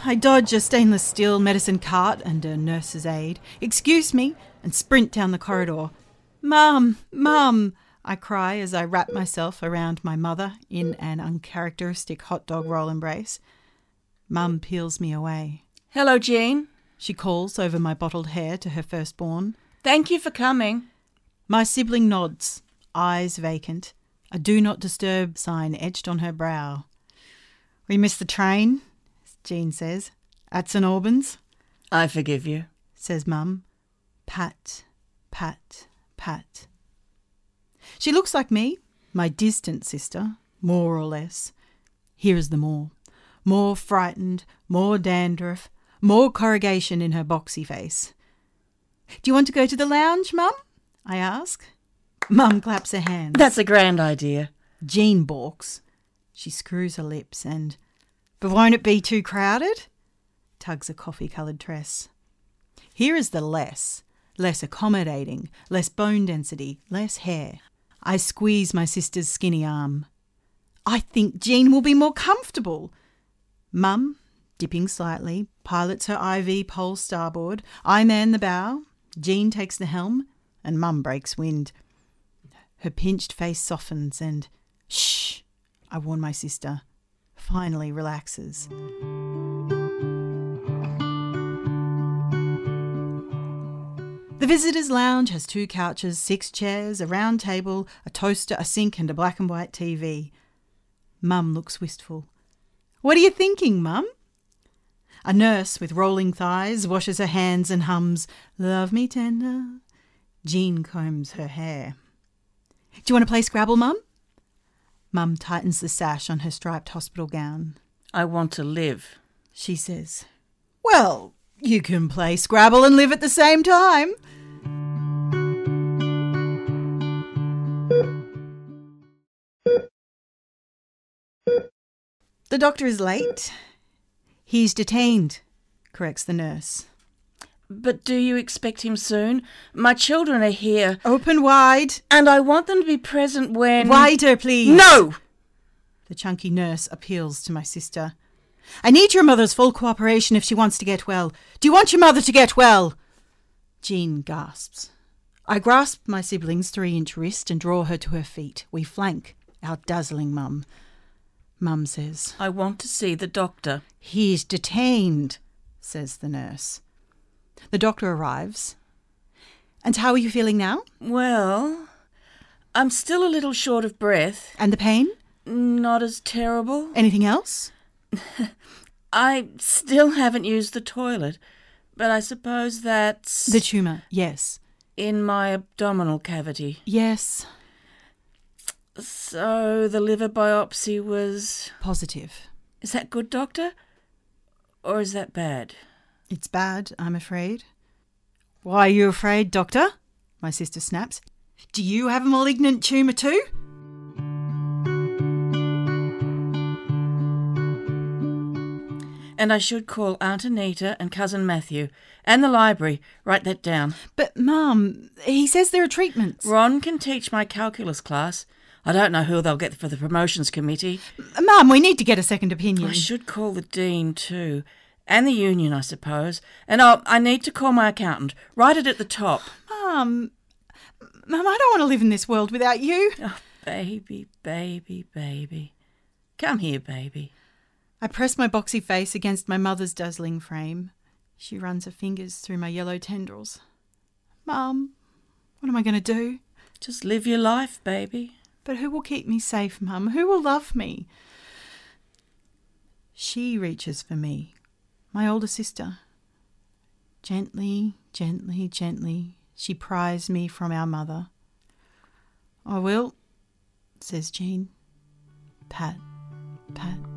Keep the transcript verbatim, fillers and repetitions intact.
I dodge a stainless steel medicine cart and a nurse's aide. Excuse me, and sprint down the corridor. Mum, Mum, I cry as I wrap myself around my mother in an uncharacteristic hot dog roll embrace. Mum peels me away. Hello, Jean. She calls over my bottled hair to her firstborn. Thank you for coming. My sibling nods, eyes vacant, a do not disturb sign etched on her brow. We missed the train, Jean says. At St Albans. I forgive you, says Mum. Pat, pat, pat. She looks like me, my distant sister, more or less. Here is the more. More frightened, more dandruff, more corrugation in her boxy face. Do you want to go to the lounge, Mum? I ask. Mum claps her hands. That's a grand idea. Jean balks. She screws her lips and, but won't it be too crowded? Tugs a coffee-coloured tress. Here is the less. Less accommodating, less bone density, less hair. I squeeze my sister's skinny arm. I think Jean will be more comfortable. Mum, dipping slightly, pilots her I V pole starboard. I man the bow. Jean takes the helm, and Mum breaks wind. Her pinched face softens and, shh, I warn my sister, finally relaxes. The visitors' lounge has two couches, six chairs, a round table, a toaster, a sink and a black and white T V. Mum looks wistful. What are you thinking, Mum? A nurse with rolling thighs washes her hands and hums, Love me tender. Jean combs her hair. Do you want to play Scrabble, Mum? Mum tightens the sash on her striped hospital gown. I want to live, she says. Well, you can play Scrabble and live at the same time. The doctor is late. He's detained, corrects the nurse. But do you expect him soon? My children are here. Open wide. And I want them to be present when... Wider, please. No! The chunky nurse appeals to my sister. I need your mother's full cooperation if she wants to get well. Do you want your mother to get well? Jean gasps. I grasp my sibling's three-inch wrist and draw her to her feet. We flank our dazzling Mum. Mum says, I want to see the doctor. He's detained, says the nurse. The doctor arrives. And how are you feeling now? Well, I'm still a little short of breath. And the pain? Not as terrible. Anything else? I still haven't used the toilet, but I suppose that's... The tumour, yes. In my abdominal cavity. Yes. So the liver biopsy was... Positive. Is that good, doctor? Or is that bad? It's bad, I'm afraid. Why are you afraid, doctor? My sister snaps. Do you have a malignant tumour too? And I should call Aunt Anita and Cousin Matthew and the library. Write that down. But, Mum, he says there are treatments. Ron can teach my calculus class. I don't know who they'll get for the promotions committee. Mum, we need to get a second opinion. I should call the dean too. And the union, I suppose. And I'll, I need to call my accountant. Write it at the top. Mum, Mum, I don't want to live in this world without you. Oh, baby, baby, baby. Come here, baby. I press my boxy face against my mother's dazzling frame. She runs her fingers through my yellow tendrils. Mum, what am I going to do? Just live your life, baby. But who will keep me safe, Mum? Who will love me? She reaches for me, my older sister. Gently, gently, gently, she pries me from our mother. I will, says Jean. Pat, pat.